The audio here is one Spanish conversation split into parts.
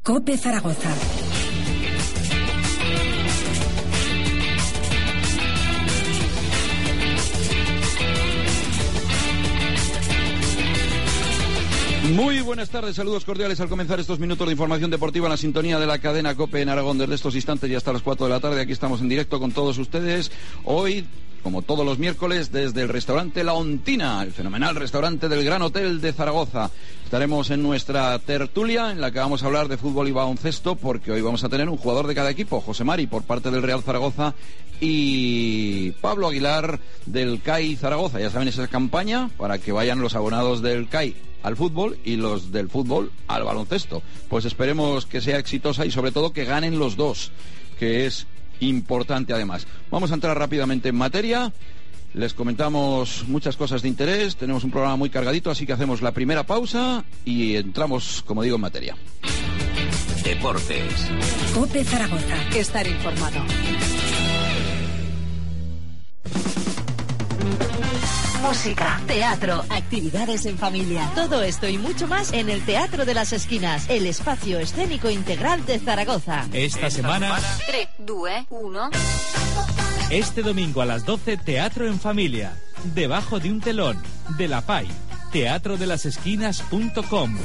COPE Zaragoza. Muy buenas tardes, saludos cordiales al comenzar estos minutos de información deportiva en la sintonía de la cadena COPE en Aragón desde estos instantes y hasta las 4 de la tarde. Aquí estamos en directo con todos ustedes. Hoy, como todos los miércoles, desde el restaurante La Ontina, el fenomenal restaurante del Gran Hotel de Zaragoza. Estaremos en nuestra tertulia en la que vamos a hablar de fútbol y baloncesto, porque hoy vamos a tener un jugador de cada equipo, José Mari por parte del Real Zaragoza y Pablo Aguilar del CAI Zaragoza. Ya saben, esa campaña para que vayan los abonados del CAI al fútbol y los del fútbol al baloncesto. Pues esperemos que sea exitosa y sobre todo que ganen los dos, que es importante además. Vamos a entrar rápidamente en materia. Les comentamos muchas cosas de interés. Tenemos un programa muy cargadito, así que hacemos la primera pausa y entramos, como digo, en materia. Deportes. COPE Zaragoza. Estar informado. Música, teatro, actividades en familia. Todo esto y mucho más en el Teatro de las Esquinas, el espacio escénico integral de Zaragoza. Esta semana 3, 2, 1. Este domingo a las 12, Teatro en Familia. Debajo de un telón. De la PAI. teatrodelasesquinas.com.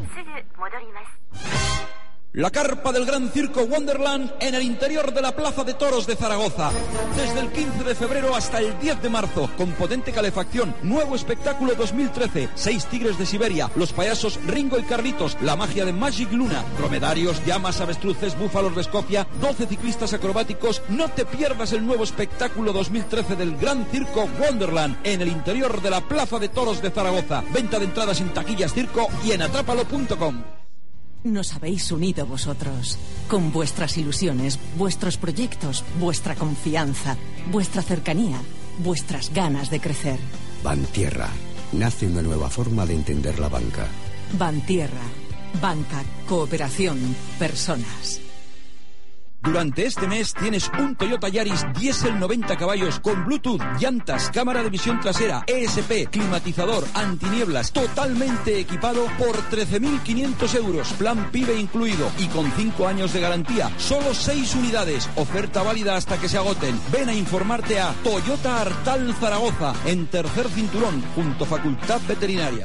La carpa del Gran Circo Wonderland en el interior de la Plaza de Toros de Zaragoza. Desde el 15 de febrero hasta el 10 de marzo, con potente calefacción, nuevo espectáculo 2013, 6 tigres de Siberia, los payasos Ringo y Carlitos, la magia de Magic Luna, dromedarios, llamas, avestruces, búfalos de Escocia, 12 ciclistas acrobáticos. No te pierdas el nuevo espectáculo 2013 del Gran Circo Wonderland en el interior de la Plaza de Toros de Zaragoza. Venta de entradas en Taquillas Circo y en atrápalo.com. Nos habéis unido vosotros, con vuestras ilusiones, vuestros proyectos, vuestra confianza, vuestra cercanía, vuestras ganas de crecer. Bantierra. Nace una nueva forma de entender la banca. Bantierra. Banca, cooperación, personas. Durante este mes tienes un Toyota Yaris diésel 90 caballos con Bluetooth, llantas, cámara de visión trasera, ESP, climatizador, antinieblas, totalmente equipado por 13.500 euros, plan PIBE incluido y con 5 años de garantía. Solo 6 unidades, oferta válida hasta que se agoten. Ven a informarte a Toyota Artal Zaragoza, en tercer cinturón, junto a Facultad Veterinaria.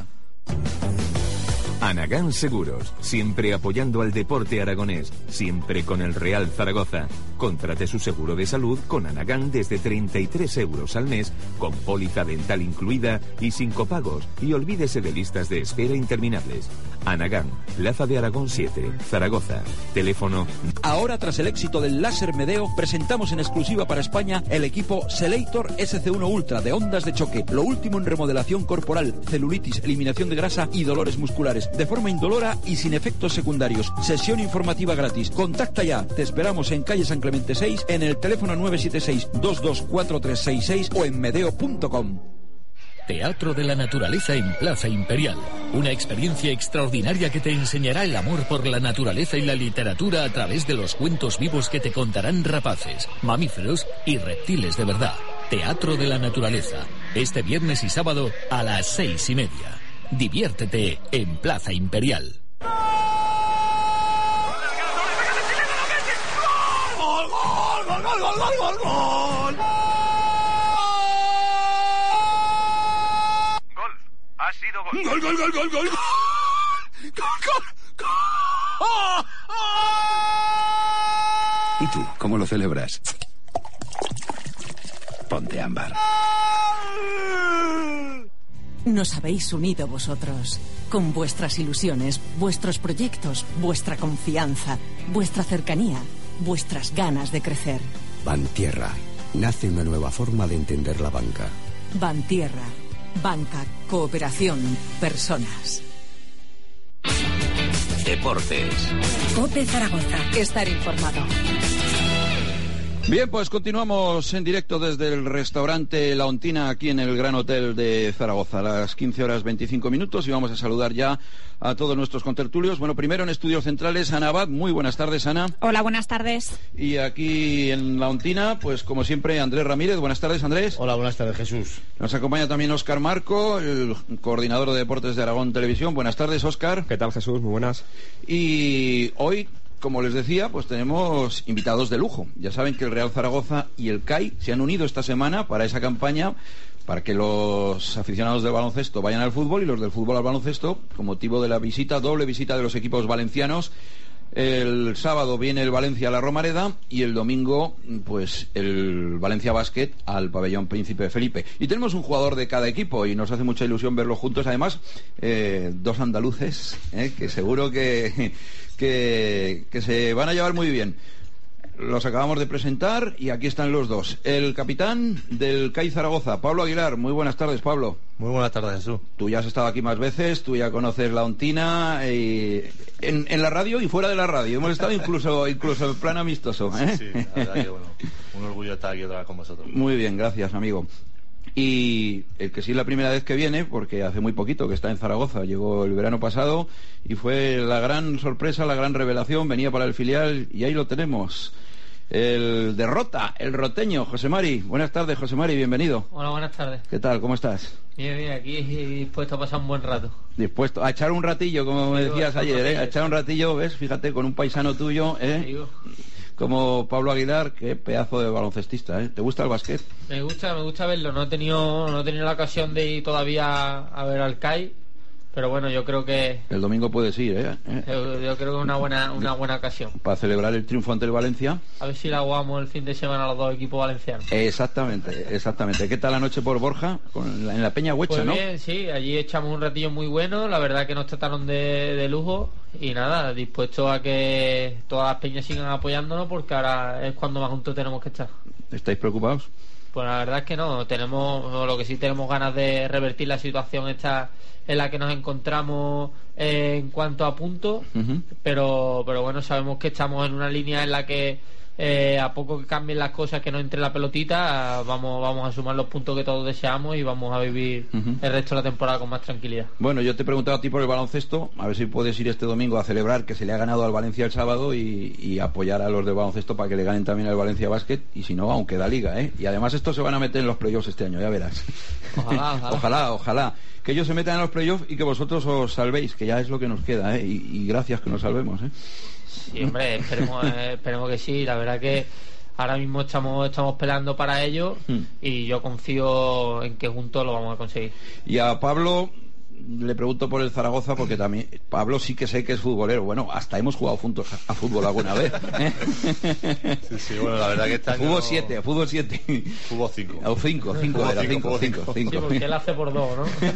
Anagán Seguros, siempre apoyando al deporte aragonés, siempre con el Real Zaragoza. Contrate su seguro de salud con Anagán desde 33 euros al mes, con póliza dental incluida y sin copagos, y olvídese de listas de espera interminables. Anagán, Plaza de Aragón 7, Zaragoza. Teléfono. Ahora, tras el éxito del láser Medeo, presentamos en exclusiva para España el equipo Selector SC1 Ultra de ondas de choque, lo último en remodelación corporal, celulitis, eliminación de grasa y dolores musculares, de forma indolora y sin efectos secundarios. Sesión informativa gratis. Contacta ya. Te esperamos en calle San Clemente 6, en el teléfono 976-224366 o en medeo.com. Teatro de la Naturaleza en Plaza Imperial. Una experiencia extraordinaria que te enseñará el amor por la naturaleza y la literatura a través de los cuentos vivos que te contarán rapaces, mamíferos y reptiles de verdad. Teatro de la Naturaleza. Este viernes y sábado a las 6:30. Diviértete en Plaza Imperial. ¡Gol, gol, gol, gol, gol, gol, gol, gol! Gol. Ha sido gol. ¡Gol, gol, gol, gol, gol! ¡Gol, gol, gol! ¿Y tú, cómo lo celebras? Ponte ámbar. Nos habéis unido vosotros, con vuestras ilusiones, vuestros proyectos, vuestra confianza, vuestra cercanía, vuestras ganas de crecer. Bantierra. Nace una nueva forma de entender la banca. Bantierra. Banca, cooperación, personas. Deportes. COPE Zaragoza. Estar informado. Bien, pues continuamos en directo desde el restaurante La Ontina, aquí en el Gran Hotel de Zaragoza, a las 15:25, y vamos a saludar ya a todos nuestros contertulios. Bueno, primero en Estudios Centrales, Ana Abad. Muy buenas tardes, Ana. Hola, buenas tardes. Y aquí en La Ontina, pues como siempre, Andrés Ramírez. Buenas tardes, Andrés. Hola, buenas tardes, Jesús. Nos acompaña también Óscar Marco, el coordinador de deportes de Aragón Televisión. Buenas tardes, Óscar. ¿Qué tal, Jesús? Muy buenas. Y hoy, como les decía, pues tenemos invitados de lujo. Ya saben que el Real Zaragoza y el CAI se han unido esta semana para esa campaña, para que los aficionados del baloncesto vayan al fútbol y los del fútbol al baloncesto, con motivo de la doble visita de los equipos valencianos. El sábado viene el Valencia a la Romareda y el domingo, pues, el Valencia Basket al pabellón Príncipe Felipe. Y tenemos un jugador de cada equipo y nos hace mucha ilusión verlos juntos. Además, dos andaluces, que seguro que se van a llevar muy bien. Los acabamos de presentar y aquí están los dos. El capitán del CAI Zaragoza, Pablo Aguilar. Muy buenas tardes, Pablo. Muy buenas tardes, Jesús. Tú ya has estado aquí más veces, tú ya conoces La Ontina, en la radio y fuera de la radio. Hemos estado incluso en plan amistoso. Sí, la verdad que bueno, un orgullo estar aquí otra vez con vosotros. Muy bien, gracias, amigo. Y el que sí es la primera vez que viene, porque hace muy poquito que está en Zaragoza, llegó el verano pasado y fue la gran sorpresa, la gran revelación, venía para el filial y ahí lo tenemos. El derrota, el roteño, José Mari. Buenas tardes, José Mari, bienvenido. Hola, buenas tardes. ¿Qué tal? ¿Cómo estás? Bien, aquí dispuesto a pasar un buen rato. Dispuesto a echar un ratillo, como me decías ayer, a echar un ratillo, ¿ves? Fíjate, con un paisano tuyo, como Pablo Aguilar, qué pedazo de baloncestista, ¿eh? ¿Te gusta el básquet? Me gusta verlo. No he tenido la ocasión de ir todavía a ver al CAI, pero bueno, yo creo que el domingo puedes ir, ¿eh? Yo creo que es una buena ocasión para celebrar el triunfo ante el Valencia. A ver si la jugamos el fin de semana a los dos equipos valencianos. Exactamente. ¿Qué tal la noche por Borja? En la Peña Huecha, pues ¿no? Bien, sí, allí echamos un ratillo muy bueno. La verdad que nos trataron de lujo. Y nada, dispuesto a que todas las peñas sigan apoyándonos, porque ahora es cuando más juntos tenemos que estar. ¿Estáis preocupados? Pues la verdad es que no. Lo que sí tenemos ganas de revertir la situación esta en la que nos encontramos en cuanto a puntos, pero bueno, sabemos que estamos en una línea en la que a poco que cambien las cosas, que no entre la pelotita, vamos a sumar los puntos que todos deseamos y vamos a vivir el resto de la temporada con más tranquilidad. Bueno, yo te he preguntado a ti por el baloncesto, a ver si puedes ir este domingo a celebrar que se le ha ganado al Valencia el sábado y apoyar a los del baloncesto para que le ganen también al Valencia Basket, y si no, aunque da liga, y además estos se van a meter en los playoffs este año, ya verás. Ojalá que ellos se metan en los playoffs y que vosotros os salvéis, que ya es lo que nos queda, y gracias que nos salvemos, Sí, hombre, esperemos que sí. La verdad que ahora mismo estamos peleando para ello y yo confío en que juntos lo vamos a conseguir. Y a Pablo le pregunto por el Zaragoza, porque también Pablo sí que sé que es futbolero. Bueno, hasta hemos jugado juntos a fútbol alguna vez. Sí, bueno, la verdad que este año... Fútbol 7. Fútbol 5. O 5 era 5. Sí, porque él hace por 2, ¿no?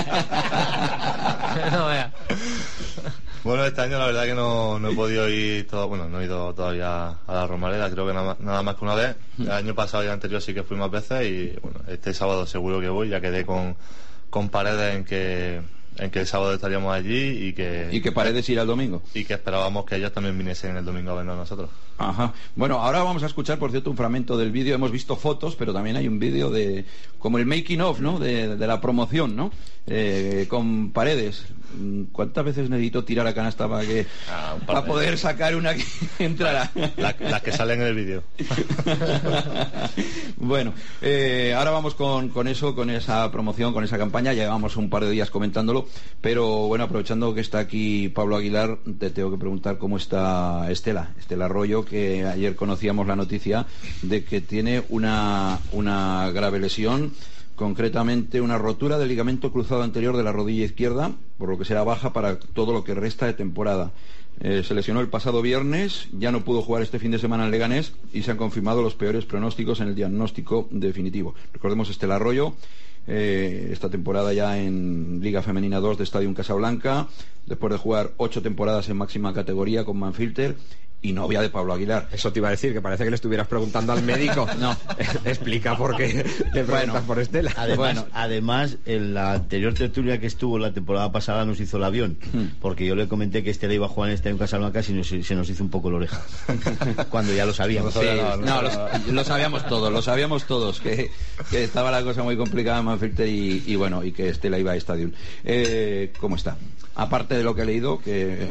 No, vea. Bueno, este año la verdad que no he podido ir no he ido todavía a la Romareda, creo que nada más que una vez. El año pasado y el anterior sí que fui más veces y bueno, este sábado seguro que voy, ya quedé con Paredes en que el sábado estaríamos allí y que Paredes irá el domingo. Y que esperábamos que ellos también viniesen el domingo a vernos a nosotros. Ajá. Bueno, ahora vamos a escuchar, por cierto, un fragmento del vídeo. Hemos visto fotos, pero también hay un vídeo como el making of, ¿no? De la promoción, ¿no? Con Paredes. ¿Cuántas veces necesito tirar a canasta para poder sacar una que entrara? Las que salen en el vídeo. Bueno, ahora vamos con eso, con esa promoción, con esa campaña. Llevamos un par de días comentándolo, pero bueno, aprovechando que está aquí Pablo Aguilar, te tengo que preguntar cómo está Estela Arroyo, que ayer conocíamos la noticia de que tiene una grave lesión, concretamente una rotura del ligamento cruzado anterior de la rodilla izquierda, por lo que será baja para todo lo que resta de temporada. Se lesionó el pasado viernes, ya no pudo jugar este fin de semana en Leganés y se han confirmado los peores pronósticos en el diagnóstico definitivo. Recordemos, Estela Arroyo, esta temporada ya en Liga Femenina 2 de Stadium Casablanca, después de jugar 8 temporadas en máxima categoría con Manfilter y novia de Pablo Aguilar. Eso te iba a decir, que parece que le estuvieras preguntando al médico. No. Explica por qué te preguntas por Estela. Además, en la anterior tertulia que estuvo la temporada pasada nos hizo el avión, porque yo le comenté que Estela iba a jugar en este en Casablanca y se nos hizo un poco la oreja. Cuando ya lo sabíamos. Lo sabíamos todos, que estaba la cosa muy complicada en Manchester y bueno, y que Estela iba a Estadio. ¿Cómo está? Aparte de lo que he leído, que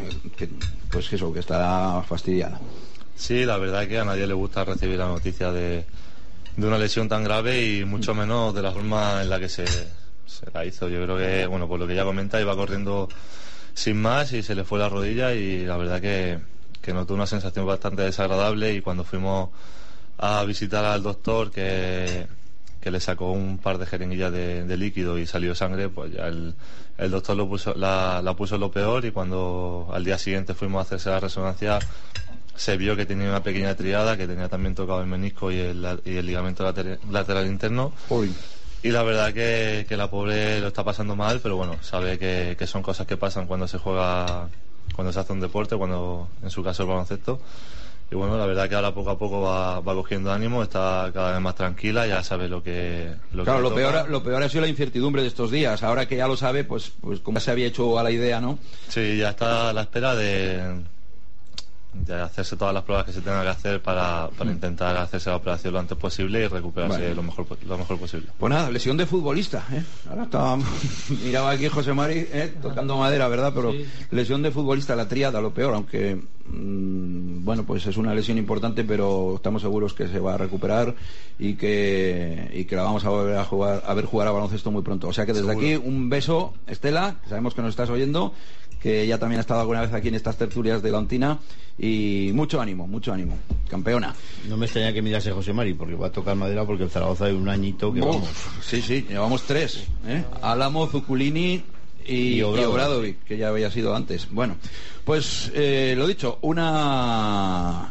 está fastidiada. Sí, la verdad es que a nadie le gusta recibir la noticia de una lesión tan grave y mucho menos de la forma en la que se la hizo. Yo creo que, bueno, por lo que ella comenta, iba corriendo sin más y se le fue la rodilla y la verdad que notó una sensación bastante desagradable y cuando fuimos a visitar al doctor que le sacó un par de jeringuillas de líquido y salió sangre, pues ya el doctor la puso en lo peor y cuando al día siguiente fuimos a hacerse la resonancia se vio que tenía una pequeña triada, que tenía también tocado el menisco y el ligamento lateral interno. Uy. Y la verdad que la pobre lo está pasando mal, pero bueno, sabe que son cosas que pasan cuando se juega, cuando se hace un deporte, cuando en su caso el baloncesto. Y bueno, la verdad que ahora poco a poco va cogiendo ánimo, está cada vez más tranquila, ya sabe lo que lo peor ha sido la incertidumbre de estos días. Ahora que ya lo sabe, pues como se había hecho a la idea, ¿no? Sí, ya está a la espera de hacerse todas las pruebas que se tengan que hacer para intentar hacerse la operación lo antes posible y recuperarse lo mejor posible. Pues nada, lesión de futbolista, ¿eh? Ahora estaba miraba aquí José Mari, tocando madera, ¿verdad? Pero sí. Lesión de futbolista, la tríada, lo peor, aunque bueno, pues es una lesión importante, pero estamos seguros que se va a recuperar y que la vamos a volver a ver jugar a baloncesto muy pronto. O sea que desde aquí un beso, Estela, sabemos que nos estás oyendo, que ella también ha estado alguna vez aquí en estas tertulias de la Ontina, y mucho ánimo, campeona. No me extraña que mirase José Mari, porque va a tocar madera, porque el Zaragoza hay un añito que vamos. Sí, llevamos 3, Álamo, Zuculini y Obradovic, que ya había sido antes. Bueno, pues lo dicho, una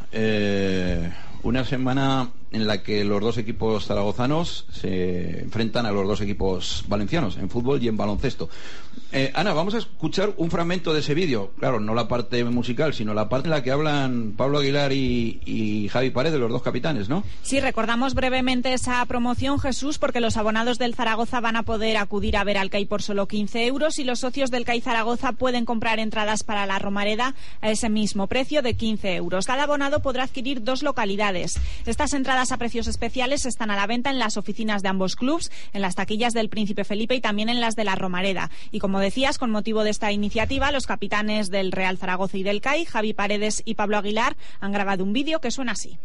semana en la que los dos equipos zaragozanos se enfrentan a los dos equipos valencianos en fútbol y en baloncesto. Ana, vamos a escuchar un fragmento de ese vídeo, claro, no la parte musical, sino la parte en la que hablan Pablo Aguilar y Javi Paredes, los dos capitanes, ¿no? Sí, recordamos brevemente esa promoción, Jesús, porque los abonados del Zaragoza van a poder acudir a ver al CAI por solo 15 euros y los socios del CAI Zaragoza pueden comprar entradas para la Romareda a ese mismo precio de 15 euros. Cada abonado podrá adquirir 2 localidades. Estas entradas a precios especiales están a la venta en las oficinas de ambos clubs, en las taquillas del Príncipe Felipe y también en las de la Romareda. Y como decías, con motivo de esta iniciativa, los capitanes del Real Zaragoza y del CAI, Javi Paredes y Pablo Aguilar, han grabado un vídeo que suena así.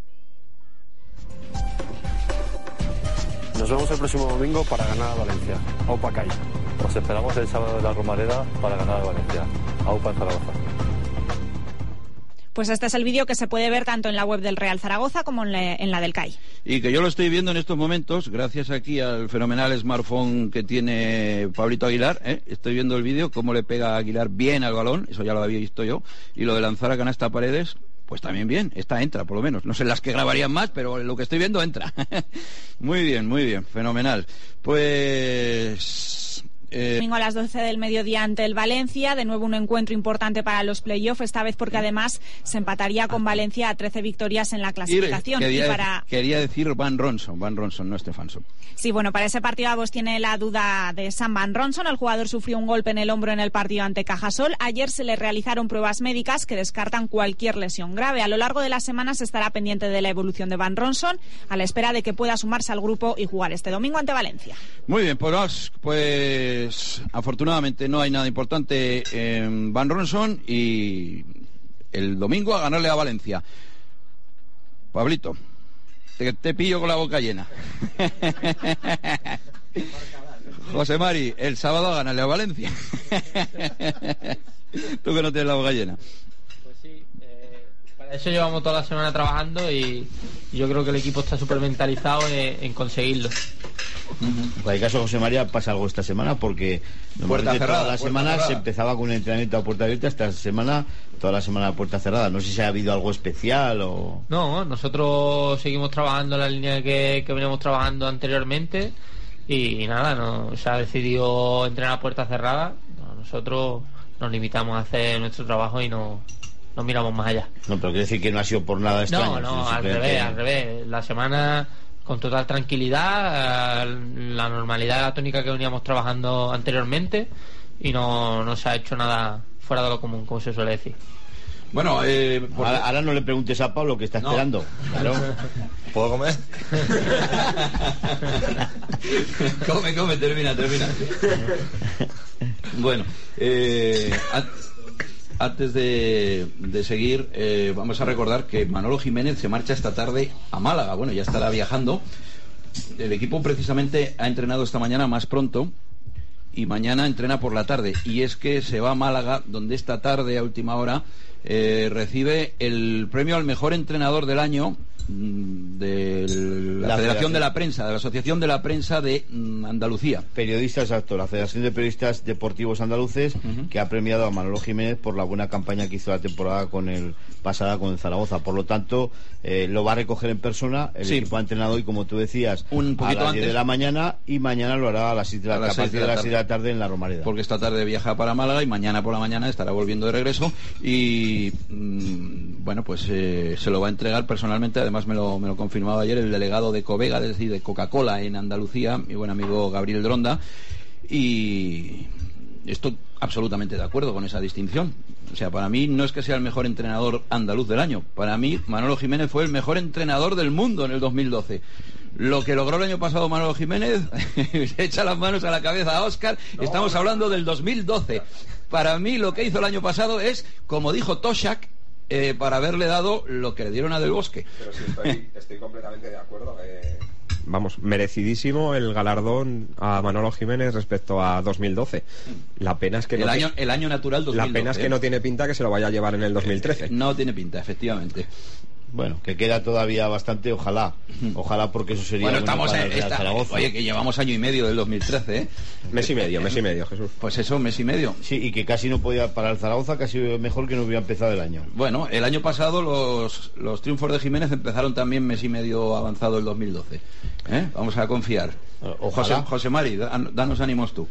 Nos vemos el próximo domingo para ganar a Valencia. Aupa CAI. Os esperamos el sábado de la Romareda para ganar a Valencia. Aupa Zaragoza. Pues este es el vídeo que se puede ver tanto en la web del Real Zaragoza como en la del CAI. Y que yo lo estoy viendo en estos momentos, gracias aquí al fenomenal smartphone que tiene Pablito Aguilar, estoy viendo el vídeo, cómo le pega a Aguilar bien al balón, eso ya lo había visto yo, y lo de lanzar a canasta a Paredes, pues también bien, esta entra por lo menos, no sé las que grabarían más, pero lo que estoy viendo entra. Muy bien, fenomenal. Pues... Domingo a las 12 del mediodía ante el Valencia, de nuevo un encuentro importante para los play-off, esta vez porque además se empataría con Valencia a 13 victorias en la clasificación. Quería decir Van Ronson, no Stefansson. Sí, bueno, para ese partido vos tiene la duda de Sam Van Ronson. El jugador sufrió un golpe en el hombro en el partido ante Cajasol. Ayer se le realizaron pruebas médicas que descartan cualquier lesión grave. A lo largo de la semana se estará pendiente de la evolución de Van Ronson, a la espera de que pueda sumarse al grupo y jugar este domingo ante Valencia. Muy bien, pues afortunadamente no hay nada importante en Van Ronson y el domingo a ganarle a Valencia. Pablito, te pillo con la boca llena. José Mari, el sábado a ganarle a Valencia. Tú que no tienes la boca llena. Pues sí, para eso llevamos toda la semana trabajando y yo creo que el equipo está súper mentalizado en conseguirlo. En cualquier caso, José María, pasa algo esta semana porque normalmente toda la semana se empezaba con un entrenamiento a puerta abierta, esta semana toda la semana a puerta cerrada. No sé si ha habido algo especial o... No, nosotros seguimos trabajando en la línea que veníamos trabajando anteriormente y nada, no se ha decidido entrenar a puerta cerrada. Nosotros nos limitamos a hacer nuestro trabajo y no no miramos más allá. No, pero quiere decir que no ha sido por nada extraño. No, al revés. La semana con total tranquilidad, la normalidad de la tónica que veníamos trabajando anteriormente, y no se ha hecho nada fuera de lo común, como se suele decir. Bueno, ahora no le preguntes a Pablo que está esperando. Claro. ¿Puedo comer? Come, termina. Bueno, antes de seguir, vamos a recordar que Manolo Jiménez se marcha esta tarde a Málaga. Bueno, ya estará viajando. El equipo precisamente ha entrenado esta mañana más pronto y mañana entrena por la tarde. Y es que se va a Málaga, donde esta tarde a última hora recibe el premio al mejor entrenador del año de la Federación de la Prensa, de la Asociación de la Prensa de Andalucía. Periodistas, exacto, la Federación de Periodistas Deportivos Andaluces, que ha premiado a Manolo Jiménez por la buena campaña que hizo la temporada pasada con el Zaragoza. Por lo tanto, lo va a recoger en persona. El equipo ha entrenado hoy, como tú decías, a las 10 de la mañana, y mañana lo hará a las 6 de la tarde en la Romareda. Porque esta tarde viaja para Málaga y mañana por la mañana estará volviendo de regreso y bueno, pues se lo va a entregar personalmente. Además me lo confirmaba ayer el delegado de Covega, es decir, de Coca-Cola en Andalucía, mi buen amigo Gabriel Dronda, y estoy absolutamente de acuerdo con esa distinción. O sea, para mí no es que sea el mejor entrenador andaluz del año, para mí Manolo Jiménez fue el mejor entrenador del mundo en el 2012. Lo que logró el año pasado Manolo Jiménez, se echa las manos a la cabeza a Óscar. Estamos hablando del 2012. Para mí lo que hizo el año pasado es, como dijo Toshak, para haberle dado lo que le dieron a Del Bosque. Pero sí, estoy completamente de acuerdo. Vamos, merecidísimo el galardón a Manolo Jiménez respecto a 2012. La pena es que el año natural 2012. La pena es que no tiene pinta que se lo vaya a llevar en el 2013. No tiene pinta, efectivamente. Bueno, que queda todavía bastante, ojalá porque eso sería bueno estamos para el Real Zaragoza. Oye, que llevamos año y medio del 2013, ¿eh? Mes y medio, Jesús. Pues eso, mes y medio. Sí, y que casi no podía, para el Zaragoza casi mejor que no hubiera empezado el año. Bueno, el año pasado los triunfos de Jiménez empezaron también mes y medio avanzado el 2012. Vamos a confiar. José Mari, danos ánimos tú.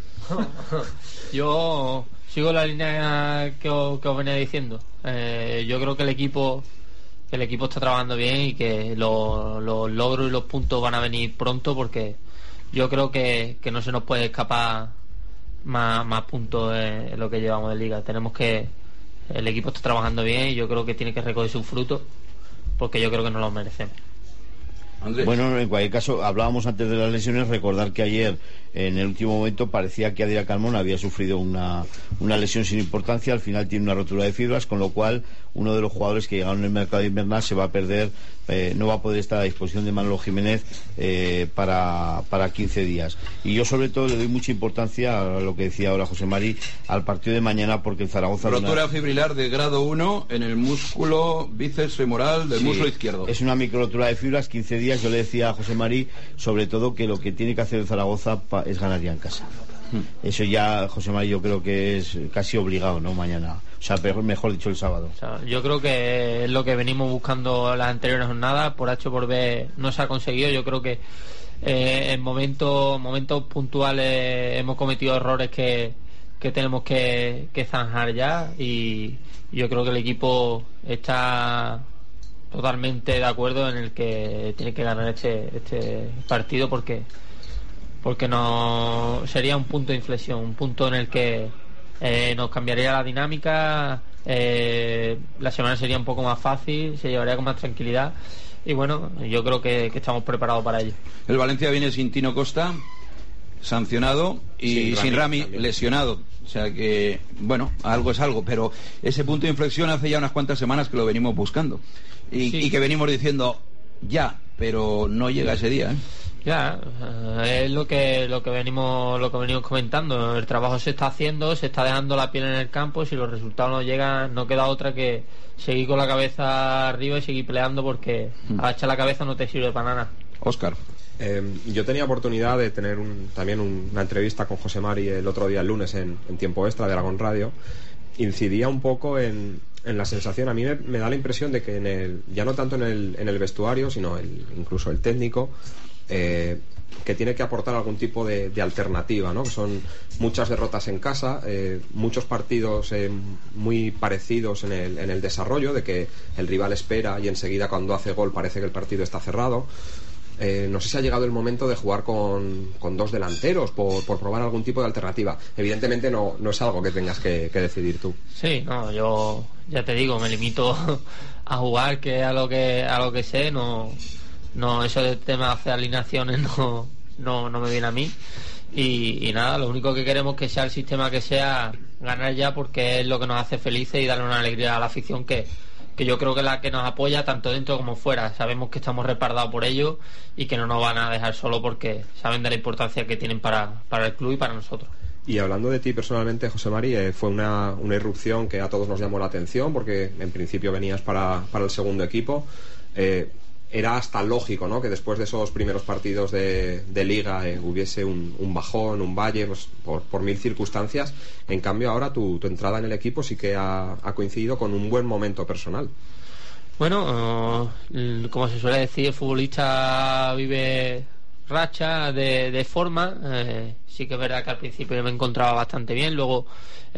Yo sigo la línea que os venía diciendo. Yo creo que el equipo está trabajando bien y que los logros y los puntos van a venir pronto, porque yo creo que no se nos puede escapar más puntos en lo que llevamos de liga. El equipo está trabajando bien y yo creo que tiene que recoger sus frutos, porque yo creo que nos los merecemos. Andrés. Bueno, en cualquier caso, hablábamos antes de las lesiones. Recordar que ayer, en el último momento, parecía que Adrián Calmón había sufrido una lesión sin importancia. Al final tiene una rotura de fibras, con lo cual uno de los jugadores que llegaron en el mercado invernal se va a perder, no va a poder estar a disposición de Manolo Jiménez para 15 días. Y yo sobre todo le doy mucha importancia a lo que decía ahora José Mari, al partido de mañana, porque el Zaragoza... Rotura fibrilar de grado 1 en el músculo bíceps femoral del muslo izquierdo. Es una microtura de fibras, 15 días. Yo le decía a José Mari, sobre todo, que lo que tiene que hacer el Zaragoza es ganar ya en casa. Eso ya, José Mari, yo creo que es casi obligado, ¿no? Mañana. O sea, mejor dicho, el sábado. O sea, yo creo que es lo que venimos buscando las anteriores jornadas. Por H por B no se ha conseguido. Yo creo que en momentos puntuales hemos cometido errores que tenemos que zanjar ya. Y yo creo que el equipo está totalmente de acuerdo en el que tiene que ganar este partido, porque no sería un punto de inflexión, un punto en el que nos cambiaría la dinámica, la semana sería un poco más fácil, se llevaría con más tranquilidad, y bueno, yo creo que estamos preparados para ello. El Valencia viene sin Tino Costa, sancionado, y sin Rami lesionado. O sea que, bueno, algo es algo, pero ese punto de inflexión hace ya unas cuantas semanas que lo venimos buscando y que venimos diciendo ya, pero no llega ese día, ¿eh? Ya, es lo que venimos comentando. El trabajo se está haciendo, se está dejando la piel en el campo. Si los resultados no llegan, no queda otra que seguir con la cabeza arriba y seguir peleando, porque agachar la cabeza no te sirve para nada. Óscar. Yo tenía oportunidad de tener también una entrevista con José Mari el otro día, el lunes, en tiempo extra de Aragón Radio. Incidía un poco en la sensación. A mí me da la impresión de que ya no tanto en el vestuario, sino incluso el técnico, que tiene que aportar algún tipo de alternativa, ¿no? Que son muchas derrotas en casa, muchos partidos muy parecidos en el desarrollo, de que el rival espera y enseguida cuando hace gol parece que el partido está cerrado. No sé si ha llegado el momento de jugar con dos delanteros por probar algún tipo de alternativa. Evidentemente no es algo que tengas que decidir tú. Sí, no, yo ya te digo, me limito a jugar, que a lo que sé, no eso de tema de hacer alineaciones no me viene a mí. Y nada, lo único que queremos es que sea el sistema que sea, ganar ya, porque es lo que nos hace felices y darle una alegría a la afición que yo creo que es la que nos apoya tanto dentro como fuera. Sabemos que estamos respaldados por ellos y que no nos van a dejar solo, porque saben de la importancia que tienen para el club y para nosotros. Y hablando de ti personalmente, José Mari, fue una irrupción que a todos nos llamó la atención, porque en principio venías para el segundo equipo. Era hasta lógico, ¿no?, que después de esos primeros partidos de Liga hubiese un bajón, un valle, pues, por mil circunstancias. En cambio ahora tu entrada en el equipo sí que ha coincidido con un buen momento personal. Bueno, como se suele decir, el futbolista vive racha de forma. Sí que es verdad que al principio me encontraba bastante bien, luego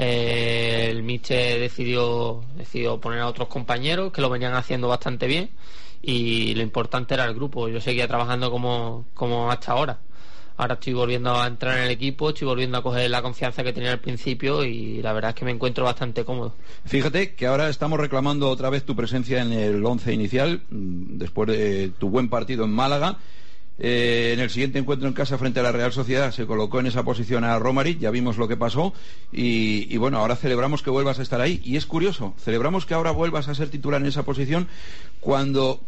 el míster decidió poner a otros compañeros que lo venían haciendo bastante bien, y lo importante era el grupo. Yo seguía trabajando como hasta ahora. Ahora estoy volviendo a entrar en el equipo, estoy volviendo a coger la confianza que tenía al principio, y la verdad es que me encuentro bastante cómodo. Fíjate que ahora estamos reclamando otra vez tu presencia en el 11 inicial, después de tu buen partido en Málaga. En el siguiente encuentro en casa frente a la Real Sociedad se colocó en esa posición a Romaric, ya vimos lo que pasó, y bueno, ahora celebramos que vuelvas a estar ahí. Y es curioso, celebramos que ahora vuelvas a ser titular en esa posición cuando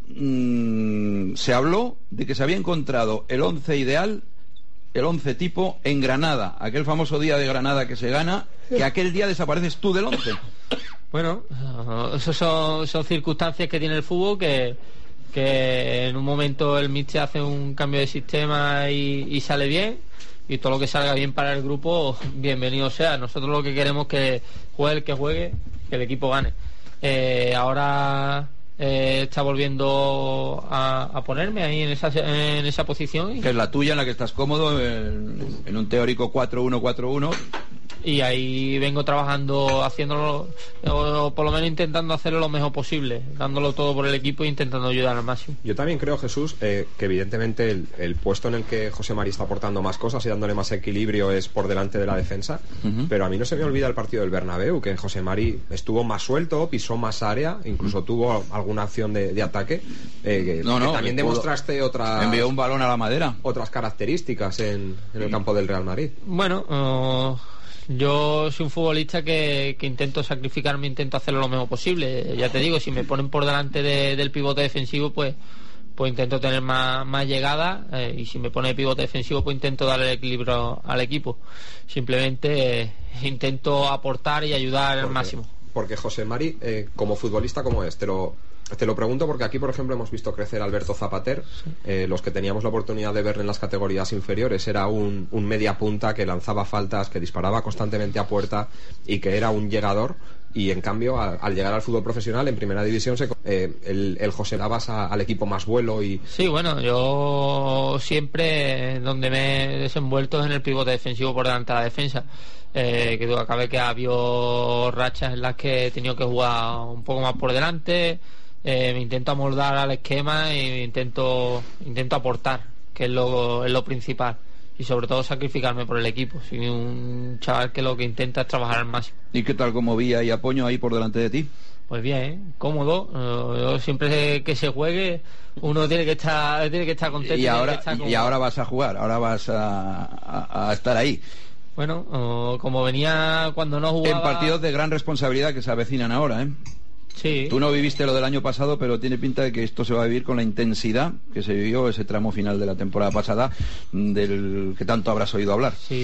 se habló de que se había encontrado el 11 ideal, el 11 tipo en Granada, aquel famoso día de Granada que se gana, que aquel día desapareces tú del 11. Bueno, eso son circunstancias que tiene el fútbol, que en un momento el míster hace un cambio de sistema y sale bien, y todo lo que salga bien para el grupo, bienvenido sea. Nosotros lo que queremos es que juegue el que juegue, que el equipo gane. Ahora está volviendo a ponerme ahí en esa posición. Que es la tuya, en la que estás cómodo, en un teórico 4-1-4-1. Y ahí vengo trabajando, haciéndolo, o por lo menos intentando hacerlo lo mejor posible, dándolo todo por el equipo e intentando ayudar al máximo. Yo también creo, Jesús, que evidentemente el puesto en el que José Mari está aportando más cosas y dándole más equilibrio es por delante de la defensa. Pero a mí no se me olvida el partido del Bernabéu, que José Mari estuvo más suelto, pisó más área, incluso tuvo alguna acción de ataque, que también demostraste otras... Envió un balón a la madera. Otras características en el campo del Real Madrid. Bueno, yo soy un futbolista que intento sacrificarme, intento hacerlo lo mejor posible. Ya te digo, si me ponen por delante del pivote defensivo, pues intento tener más llegada, y si me pone de pivote defensivo, pues intento darle el equilibrio al equipo. Simplemente intento aportar y ayudar al máximo. Porque José Mari, como futbolista, ¿cómo es? Te lo pregunto porque aquí, por ejemplo, hemos visto crecer a Alberto Zapater. Los que teníamos la oportunidad de verle en las categorías inferiores, era un media punta que lanzaba faltas, que disparaba constantemente a puerta y que era un llegador. Y en cambio, al llegar al fútbol profesional, en primera división, el José dabas al equipo más vuelo. Sí, bueno, yo siempre donde me he desenvuelto es en el pivote defensivo por delante de la defensa. Que duda cabe que ha habido rachas en las que he tenido que jugar un poco más por delante. Me intento amoldar al esquema e intento aportar, que es lo principal, y sobre todo sacrificarme por el equipo. Soy un chaval que lo que intenta es trabajar al máximo. ¿Y qué tal como Villa y Apoño ahí por delante de ti? Pues bien, cómodo. Yo siempre que se juegue, uno tiene que estar contento. Y ahora vas a jugar, ahora vas a estar ahí. Bueno, como venía cuando no jugaba... En partidos de gran responsabilidad que se avecinan ahora, ¿eh? Sí. Tú no viviste lo del año pasado, pero tiene pinta de que esto se va a vivir con la intensidad que se vivió ese tramo final de la temporada pasada, del que tanto habrás oído hablar. Sí.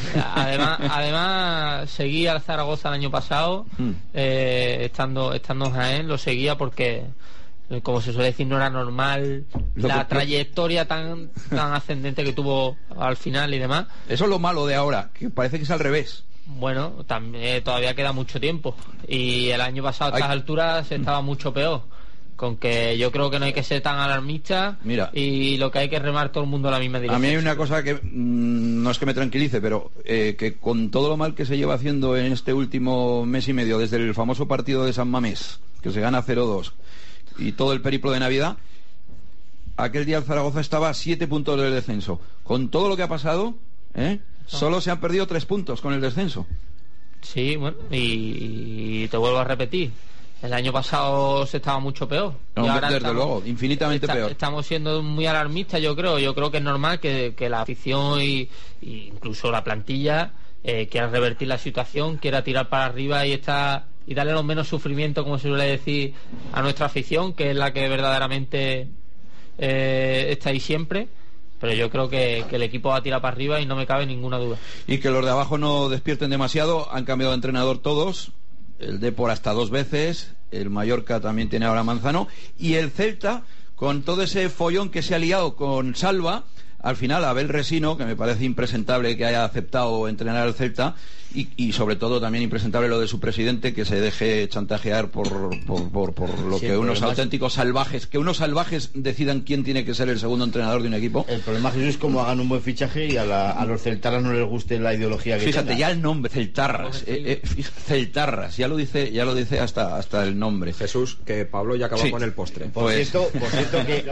Además seguí al Zaragoza el año pasado, estando en Jaén, lo seguía porque, como se suele decir, no era normal la trayectoria tan ascendente que tuvo al final y demás. Eso es lo malo de ahora, que parece que es al revés. Bueno, también todavía queda mucho tiempo, y el año pasado a estas alturas estaba mucho peor. con que yo creo que no hay que ser tan alarmista. Mira, y lo que hay que remar todo el mundo a la misma dirección. A mí hay una cosa que no es que me tranquilice, pero que con todo lo mal que se lleva haciendo en este último mes y medio, desde el famoso partido de San Mamés, que se gana 0-2, y todo el periplo de Navidad, aquel día el Zaragoza estaba a 7 puntos del descenso. Con todo lo que ha pasado, solo se han perdido 3 puntos con el descenso. Sí, bueno, y te vuelvo a repetir, el año pasado se estaba mucho peor. No, y ahora desde luego, infinitamente peor. Estamos siendo muy alarmistas, yo creo. Yo creo que es normal que la afición y incluso la plantilla quiera revertir la situación, quiera tirar para arriba y darle lo menos sufrimiento, como se suele decir, a nuestra afición, que es la que verdaderamente está ahí siempre. Pero yo creo que el equipo va a tirar para arriba y no me cabe ninguna duda. Y que los de abajo no despierten demasiado. Han cambiado de entrenador todos. El Depor hasta 2 veces. El Mallorca también tiene ahora Manzano. Y el Celta, con todo ese follón que se ha liado con Salva, al final Abel Resino, que me parece impresentable que haya aceptado entrenar al Celta, y sobre todo también impresentable lo de su presidente, que se deje chantajear por lo que unos auténticos salvajes, que unos salvajes decidan quién tiene que ser el segundo entrenador de un equipo. El problema, Jesús, es como hagan un buen fichaje y a los celtarras no les guste la ideología que Fíjate, tenga. ya el nombre, Celtarras, Celtarras, ya lo dice hasta el nombre. Jesús, que Pablo ya acabó con el postre. Por cierto que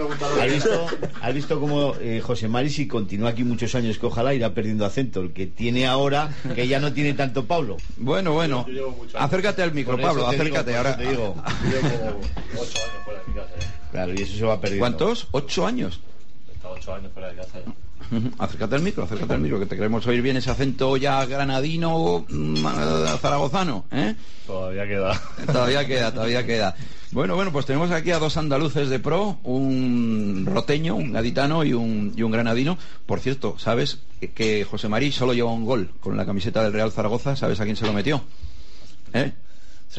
¿has visto cómo José Mari, si continúa aquí muchos años, que ojalá irá perdiendo acento, el que tiene ahora, que ya no tiene tanto Pablo? Bueno, acércate al micro, Pablo, acércate ahora. Te digo. Yo llevo 8 años fuera de mi casa ya. Claro, y eso se va perdiendo. ¿Cuántos? 8 años. He estado 8 años fuera de casa ya. Acércate al micro, que te queremos oír bien ese acento ya granadino, zaragozano, ¿eh? Todavía queda. Bueno, pues tenemos aquí a 2 andaluces de pro, un roteño, un gaditano y un granadino. Por cierto, ¿sabes que José Marí solo lleva un gol con la camiseta del Real Zaragoza? ¿Sabes a quién se lo metió? Sí.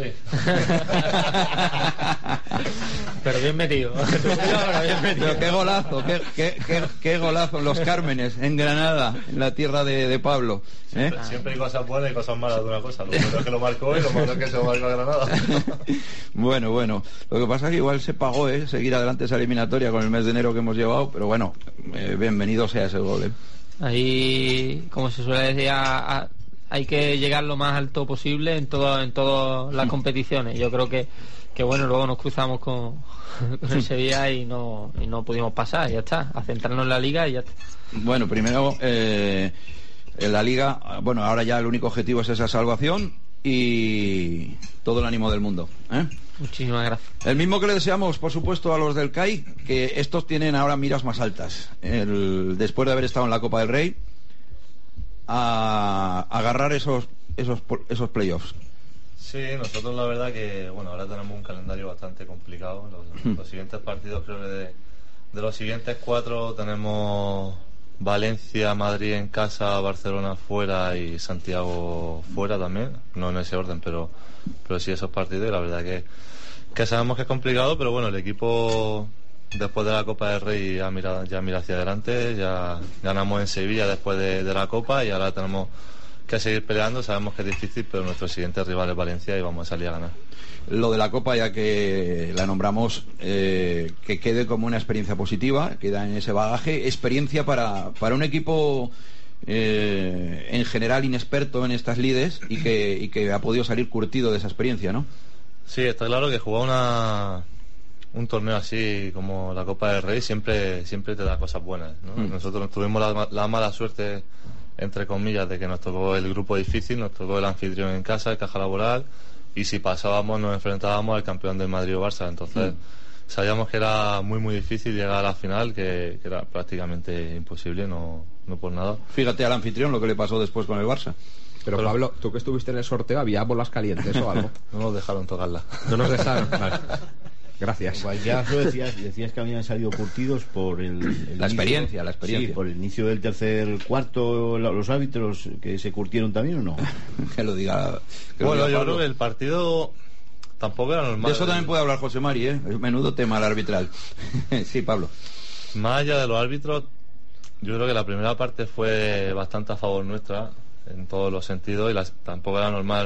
Pero bien metido. Pero qué golazo, qué golazo, los Cármenes, en Granada, en la tierra de Pablo. Siempre hay cosas buenas y cosas malas de una cosa. Lo bueno es que lo marcó y lo malo es que se lo marcó a Granada. Bueno. Lo que pasa es que igual se pagó seguir adelante esa eliminatoria con el mes de enero que hemos llevado, pero bueno, bienvenido sea ese gol. Ahí, como se suele decir, hay que llegar lo más alto posible en todas las competiciones. Yo creo que bueno, luego nos cruzamos con el Sevilla y no pudimos pasar, ya está, a centrarnos en la Liga y ya está. Bueno, primero en la Liga, bueno, ahora ya el único objetivo es esa salvación y todo el ánimo del mundo, Muchísimas gracias. El mismo que le deseamos, por supuesto, a los del CAI, que estos tienen ahora miras más altas. Después de haber estado en la Copa del Rey, a agarrar esos playoffs. Sí, nosotros la verdad que bueno, ahora tenemos un calendario bastante complicado. Los siguientes partidos, creo que de los siguientes 4 tenemos Valencia, Madrid en casa, Barcelona fuera y Santiago fuera también, no en ese orden, pero sí esos partidos, y la verdad que sabemos que es complicado, pero bueno, el equipo después de la Copa del Rey ya mira hacia adelante, ya ganamos en Sevilla después de la Copa y ahora tenemos que seguir peleando. Sabemos que es difícil, pero nuestro siguiente rival es Valencia y vamos a salir a ganar. Lo de la Copa, ya que la nombramos, que quede como una experiencia positiva, queda en ese bagaje, experiencia para un equipo en general inexperto en estas lides y que ha podido salir curtido de esa experiencia, ¿no? Sí, está claro que jugar un torneo así como la Copa del Rey siempre te da cosas buenas, ¿no? Nosotros tuvimos la mala suerte, entre comillas, de que nos tocó el grupo difícil, nos tocó el anfitrión en casa, el Caja Laboral, y si pasábamos nos enfrentábamos al campeón del Madrid o Barça. Entonces sabíamos que era muy muy difícil llegar a la final, que era prácticamente imposible, no por nada. Fíjate al anfitrión lo que le pasó después con el Barça. Pero Pablo, tú que estuviste en el sorteo, ¿había bolas calientes o algo? No nos dejaron tocarla. No nos dejaron, vale. Gracias. Igual ya decías que habían salido curtidos por la experiencia. Sí, por el inicio del tercer cuarto, los árbitros que se curtieron también, ¿o no? Que lo diga. Bueno, yo creo que el partido tampoco era normal. De eso también puede hablar José Mari, menudo tema el arbitral. Sí, Pablo. Más allá de los árbitros, yo creo que la primera parte fue bastante a favor nuestra en todos los sentidos, y tampoco era normal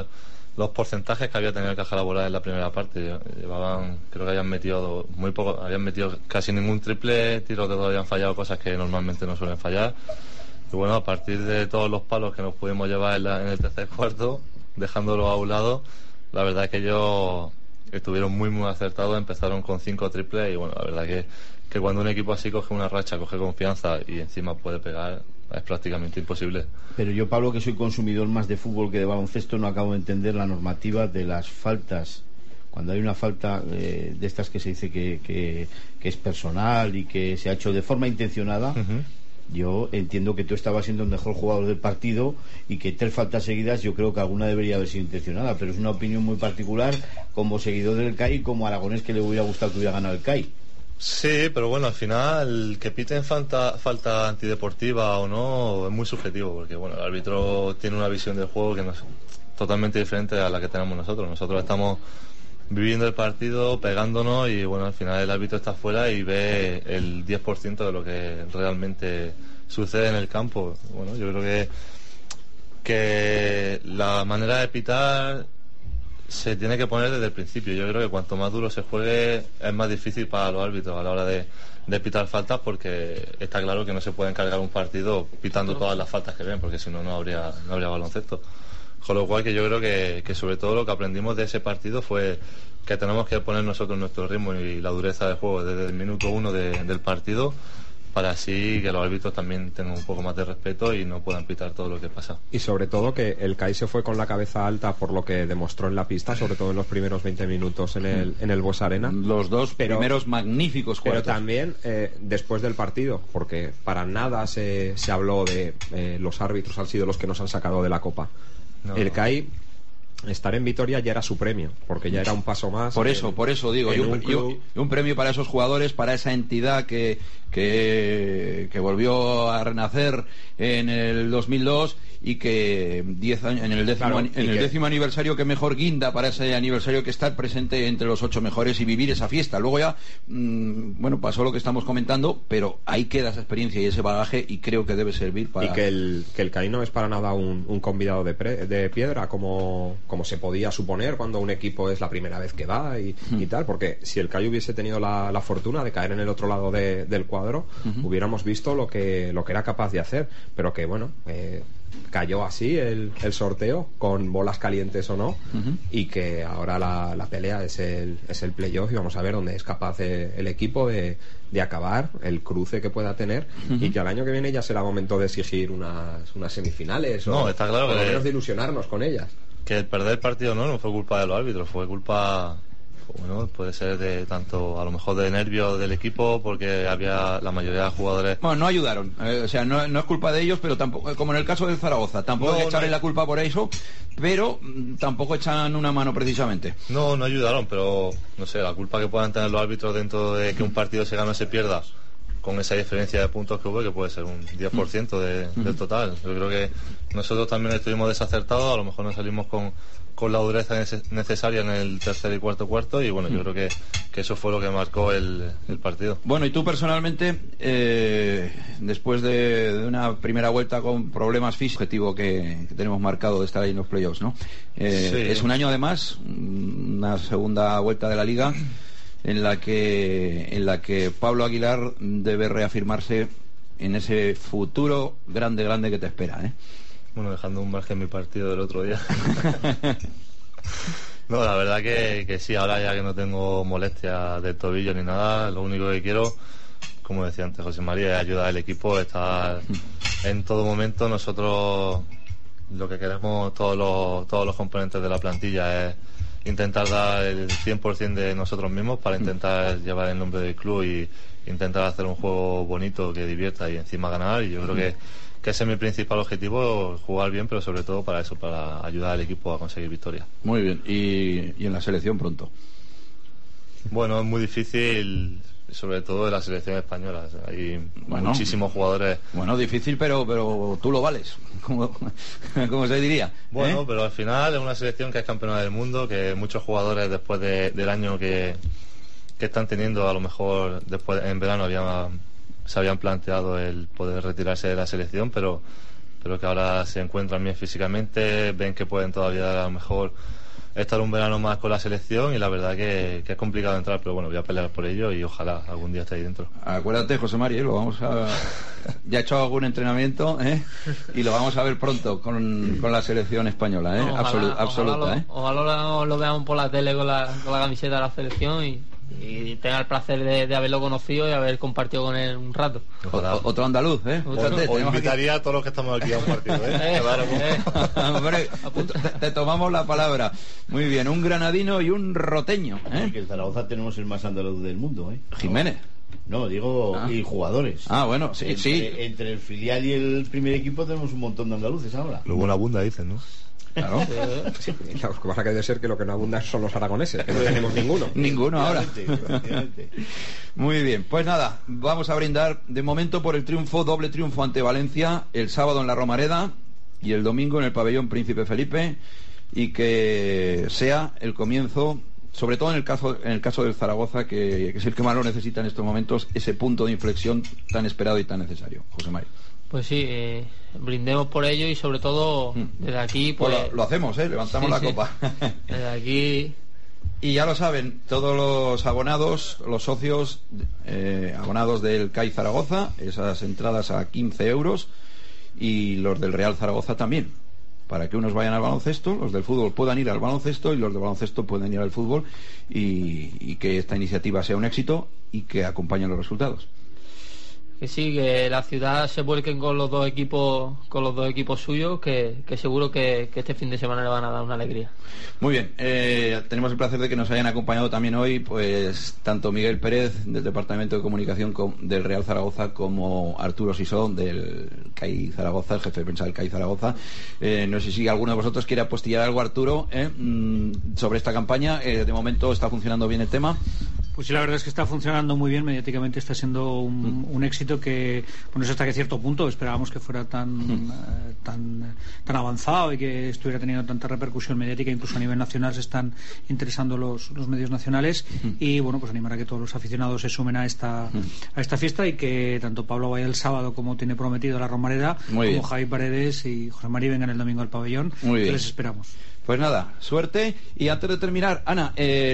los porcentajes que había tenido el Caja Laboral en la primera parte. Llevaban, creo que habían metido muy poco, habían metido casi ningún triple, tiros de dos habían fallado, cosas que normalmente no suelen fallar. Y bueno, a partir de todos los palos que nos pudimos llevar en el tercer cuarto, dejándolo a un lado, la verdad es que ellos estuvieron muy acertados, empezaron con 5 triples y bueno, la verdad que cuando un equipo así coge una racha, coge confianza y encima puede pegar, es prácticamente imposible. Pero yo, Pablo, que soy consumidor más de fútbol que de baloncesto, no acabo de entender la normativa de las faltas. Cuando hay una falta de estas que se dice que es personal y que se ha hecho de forma intencionada, yo entiendo que tú estabas siendo el mejor jugador del partido y que 3 faltas seguidas yo creo que alguna debería haber sido intencionada, pero es una opinión muy particular como seguidor del CAI y como aragonés que le hubiera gustado que hubiera ganado el CAI. Sí, pero bueno, al final que piten falta antideportiva o no es muy subjetivo, porque bueno, el árbitro tiene una visión del juego que no es totalmente diferente a la que tenemos nosotros. Nosotros estamos viviendo el partido, pegándonos y bueno, al final el árbitro está fuera y ve el 10% de lo que realmente sucede en el campo. Bueno, yo creo que la manera de pitar se tiene que poner desde el principio. Yo creo que cuanto más duro se juegue es más difícil para los árbitros a la hora de pitar faltas, porque está claro que no se puede encargar un partido pitando todas las faltas que ven, porque si no, no habría baloncesto. Con lo cual que yo creo que sobre todo lo que aprendimos de ese partido fue que tenemos que poner nosotros nuestro ritmo y la dureza del juego desde el minuto 1 del partido, para así que los árbitros también tengan un poco más de respeto y no puedan pitar todo lo que pasa. Y sobre todo que el CAI se fue con la cabeza alta por lo que demostró en la pista, sobre todo en los primeros 20 minutos en el Bues Arena. Los dos primeros magníficos cuartos. Pero también después del partido, porque para nada se habló de los árbitros han sido los que nos han sacado de la Copa. El CAI, estar en Vitoria ya era su premio, porque ya era un paso más. Por eso digo, un premio para esos jugadores, para esa entidad que volvió a renacer en el 2002 y que 10 años, en el décimo aniversario, que mejor guinda para ese aniversario que estar presente entre los 8 mejores y vivir esa fiesta. Luego ya, bueno, pasó lo que estamos comentando, pero ahí queda esa experiencia y ese bagaje y creo que debe servir para... Y que el CAI no es para nada un convidado de piedra, como se podía suponer cuando un equipo es la primera vez que va y tal, porque si el CAI hubiese tenido la fortuna de caer en el otro lado del cuadro, hubiéramos visto lo que era capaz de hacer, pero que bueno, cayó así el sorteo, con bolas calientes o no, y que ahora la pelea es el playoff y vamos a ver dónde es capaz el equipo de acabar, el cruce que pueda tener, y que al año que viene ya será momento de exigir unas semifinales está claro, o por lo menos de ilusionarnos con ellas. Que el perder el partido no fue culpa de los árbitros, fue culpa, bueno, puede ser de tanto, a lo mejor de nervios del equipo, porque había la mayoría de jugadores... Bueno, no ayudaron, o sea, no es culpa de ellos, pero tampoco, como en el caso del Zaragoza, tampoco hay que echarle la culpa por eso, pero tampoco echan una mano precisamente. No ayudaron, pero no sé, la culpa que puedan tener los árbitros dentro de que un partido se gane o se pierda, con esa diferencia de puntos que hubo, que puede ser un 10% del total. Yo creo que nosotros también estuvimos desacertados, a lo mejor no salimos con la dureza necesaria en el tercer y cuarto y bueno, yo creo que eso fue lo que marcó el partido. Bueno, y tú personalmente, después de una primera vuelta con problemas físicos, objetivo que tenemos marcado de estar ahí en los playoffs, ¿no? Sí. Es un año además, una segunda vuelta de la Liga en la que Pablo Aguilar debe reafirmarse en ese futuro grande que te espera, ¿eh? Bueno, dejando un margen mi partido del otro día. No, la verdad que sí, ahora ya que no tengo molestias del tobillo ni nada, lo único que quiero, como decía antes José María, es ayudar al equipo, estar en todo momento. Nosotros lo que queremos, todos los componentes de la plantilla, es intentar dar el 100% de nosotros mismos para intentar llevar el nombre del club y intentar hacer un juego bonito que divierta y encima ganar. Y yo creo que ese es mi principal objetivo, jugar bien, pero sobre todo para eso, para ayudar al equipo a conseguir victorias. Muy bien, y en la selección pronto. Bueno, es muy difícil, sobre todo en la selección española. Hay muchísimos jugadores. Bueno, difícil, pero tú lo vales, como se diría. Bueno, pero al final es una selección que es campeona del mundo, que muchos jugadores después del año que están teniendo, a lo mejor después en verano se habían planteado el poder retirarse de la selección, pero que ahora se encuentran bien físicamente, ven que pueden todavía dar a lo mejor estar un verano más con la selección, y la verdad que es complicado entrar, pero bueno, voy a pelear por ello y ojalá algún día esté ahí dentro. Acuérdate, José Mari, lo vamos a... ya he hecho algún entrenamiento, y lo vamos a ver pronto con la selección española, no, absoluta. Ojalá lo veamos por la tele con la camiseta de la selección y tenga el placer de haberlo conocido y haber compartido con él un rato. Otro andaluz, O invitaría a todos los que estamos aquí a un partido, Hombre, te tomamos la palabra. Muy bien, un granadino y un roteño, Que en Zaragoza tenemos el más andaluz del mundo, Jiménez. No, digo, y jugadores. Bueno, sí. Entre el filial y el primer equipo tenemos un montón de andaluces ahora. Luego una abunda, dicen, ¿no? Claro. Sí, lo que pasa que debe ser que lo que no abunda son los aragoneses, que no tenemos ninguno ahora. Muy bien, pues nada, vamos a brindar de momento por el doble triunfo ante Valencia el sábado en la Romareda y el domingo en el pabellón Príncipe Felipe, y que sea el comienzo, sobre todo en el caso del Zaragoza, que es el que más lo necesita en estos momentos, ese punto de inflexión tan esperado y tan necesario. José Mari. Pues sí, brindemos por ello, y sobre todo desde aquí pues lo hacemos, levantamos la copa. Desde aquí. Y ya lo saben todos los abonados, los socios abonados del CAI Zaragoza, esas entradas a 15 euros, y los del Real Zaragoza también, para que unos vayan al baloncesto, los del fútbol puedan ir al baloncesto y los del baloncesto pueden ir al fútbol, y que esta iniciativa sea un éxito y que acompañen los resultados. Que sí, que la ciudad se vuelquen con los dos equipos suyos, que seguro que este fin de semana le van a dar una alegría. Muy bien, tenemos el placer de que nos hayan acompañado también hoy, pues tanto Miguel Pérez del Departamento de Comunicación del Real Zaragoza, como Arturo Sisón del CAI Zaragoza, el jefe de prensa del CAI Zaragoza. No sé si alguno de vosotros quiere apostillar algo, Arturo, sobre esta campaña. De momento está funcionando bien el tema. Pues sí, la verdad es que está funcionando muy bien, mediáticamente está siendo un éxito que, bueno, hasta que cierto punto esperábamos que fuera tan avanzado y que estuviera teniendo tanta repercusión mediática. Incluso a nivel nacional se están interesando los medios nacionales, y bueno, pues animar a que todos los aficionados se sumen a esta fiesta, y que tanto Pablo vaya el sábado, como tiene prometido la Romareda, como Javi Paredes y José María vengan el domingo al pabellón, que les esperamos. Pues nada, suerte. Y antes de terminar, Ana,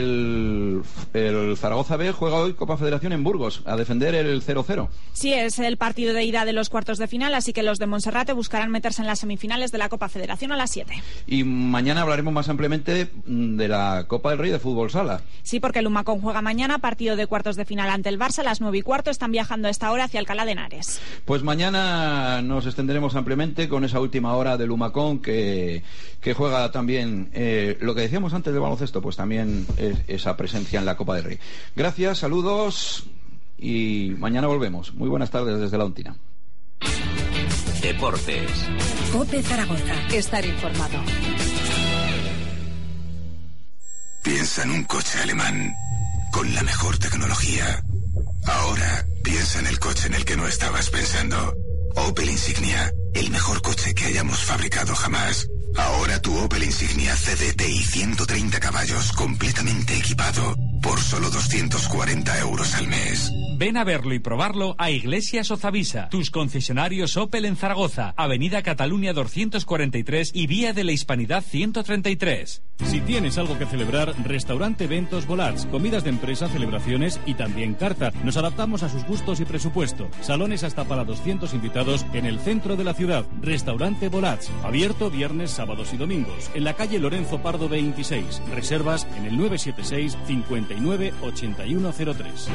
el Zaragoza B juega hoy Copa Federación en Burgos a defender el 0-0. Sí, es el partido de ida de los cuartos de final, así que los de Monserrate buscarán meterse en las semifinales de la Copa Federación a las 7. Y mañana hablaremos más ampliamente de la Copa del Rey de Fútbol Sala. Sí, porque el Humacón juega mañana, partido de cuartos de final ante el Barça a las 9:15. Están viajando a esta hora hacia Alcalá de Henares. Pues mañana nos extenderemos ampliamente con esa última hora del Humacón que juega también lo que decíamos antes del baloncesto, pues también esa presencia en la Copa del Rey. Gracias, saludos, y mañana volvemos. Muy buenas tardes desde la Ontina. Deportes. COPE Zaragoza. Estar informado. Piensa en un coche alemán con la mejor tecnología. Ahora piensa en el coche en el que no estabas pensando. Opel Insignia, el mejor coche que hayamos fabricado jamás. Ahora tu Opel Insignia CDTi 130 caballos completamente equipado por solo 240 euros al mes. Ven a verlo y probarlo a Iglesias Ozavisa, tus concesionarios Opel en Zaragoza, Avenida Cataluña 243 y Vía de la Hispanidad 133. Si tienes algo que celebrar, Restaurante Eventos Volats, comidas de empresa, celebraciones y también carta. Nos adaptamos a sus gustos y presupuesto. Salones hasta para 200 invitados en el centro de la ciudad. Restaurante Volats, abierto viernes, sábados y domingos, en la calle Lorenzo Pardo 26. Reservas en el 976 59 8103.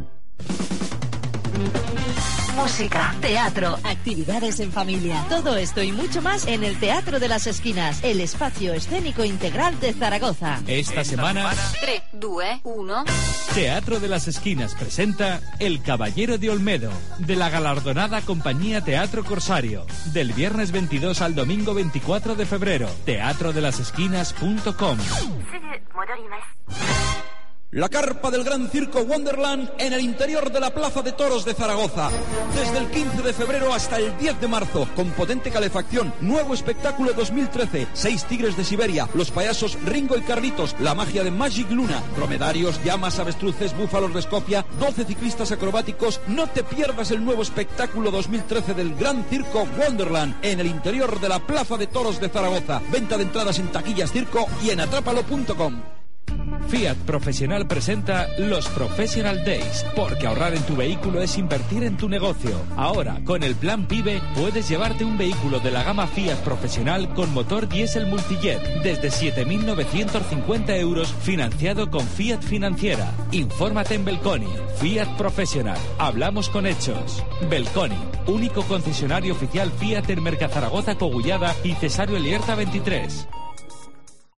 Música, teatro, actividades en familia. Todo esto y mucho más en el Teatro de las Esquinas, el espacio escénico integral de Zaragoza. Esta semana 3, 2, 1. Teatro de las Esquinas presenta El Caballero de Olmedo, de la galardonada compañía Teatro Corsario, del viernes 22 al domingo 24 de febrero. teatrodelasesquinas.com. La carpa del Gran Circo Wonderland en el interior de la Plaza de Toros de Zaragoza. Desde el 15 de febrero hasta el 10 de marzo, con potente calefacción, nuevo espectáculo 2013, 6 tigres de Siberia, los payasos Ringo y Carlitos, la magia de Magic Luna, dromedarios, llamas, avestruces, búfalos de Escocia, 12 ciclistas acrobáticos. No te pierdas el nuevo espectáculo 2013 del Gran Circo Wonderland en el interior de la Plaza de Toros de Zaragoza. Venta de entradas en Taquillas Circo y en atrápalo.com. Fiat Profesional presenta los Professional Days, porque ahorrar en tu vehículo es invertir en tu negocio. Ahora, con el plan PIBE, puedes llevarte un vehículo de la gama Fiat Profesional con motor diésel multijet desde 7.950 euros, financiado con Fiat Financiera. Infórmate en Belconi. Fiat Profesional. Hablamos con hechos. Belconi, único concesionario oficial Fiat en Mercazaragoza, Cogullada y Cesario Elierta 23.